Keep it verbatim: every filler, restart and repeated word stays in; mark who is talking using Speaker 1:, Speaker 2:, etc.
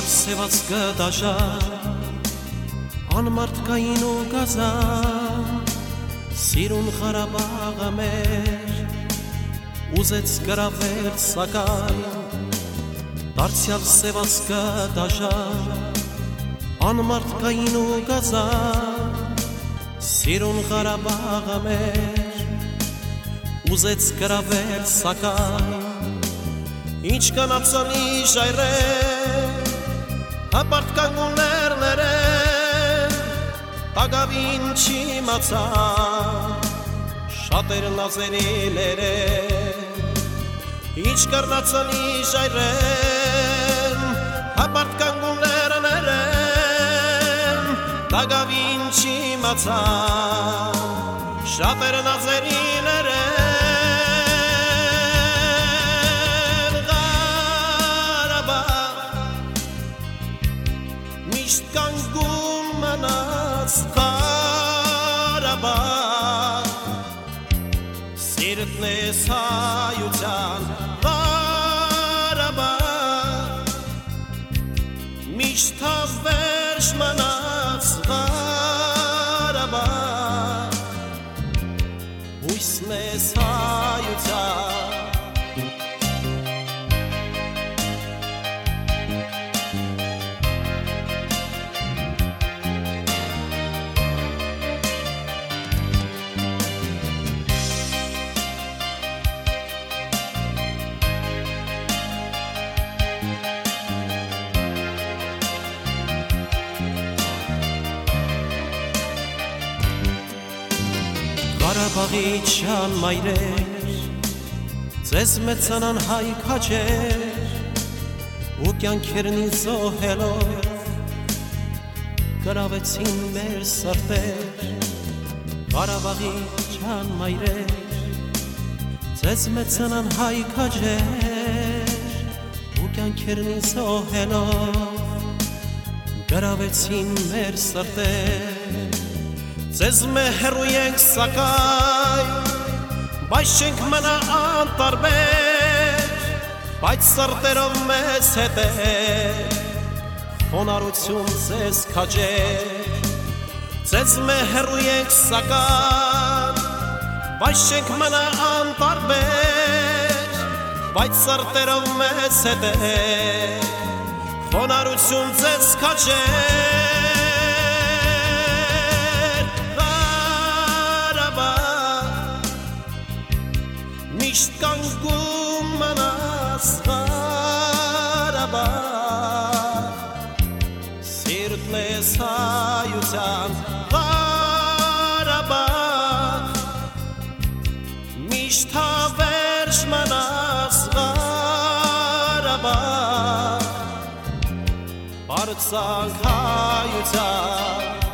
Speaker 1: Արսևած կդաշար անմարդկային ու գազան սիրուն Ղարաբաղը մեր ուզեց գրավել սակայն դարձյալ սևած կդաշար անմարդկային ու գազան սիրուն Ղարաբաղը մեր ուզեց գրավել սակայն ինչ կանացանի ժայռեր հպարտ կանգուներ ներեն տագավին չիմացա շատեր նազերի լերեն ինչ կռնացանի ժայռեր հպարտ կանգուներ ներեն տագավին չիմացա շատեր նազերի լերեն Միշտ կանգուն մնաց Ղարաբաղ Սիրտն ես հայության Ղարաբաղ Միշտ հավերժ մնաց Ղարաբաղ Հույսն ես հայության Ղարաբաղի չան մայրեր ձեզ մեծանան հայ քաջեր ու կյանքերնի զոհելով գրավեցին մեր սրտեր Ղարաբաղի չան մայրեր ձեզ մեծանան հայ քաջեր ու կյանքերնի զոհելով գրավեցին մեր սրտեր Ձեզ մեհեռու ենք սակայն, բայց չենք մնա անտարբեր, բայց սրտերով մեզ հետ է, խոնարհություն ձեզ քաջեր Ձեզ մեհեռու ենք սակայն, բայց չենք մնա անտարբեր, բայց սրտերով մեզ հետ է, խոնարհություն ձեզ քաջեր Միշտ կանգուն մնաց Ղարաբաղ Սիրտն ես հայության Ղարաբաղ Միշտ հավերժ մնաց Ղարաբաղ Բարձանք հայության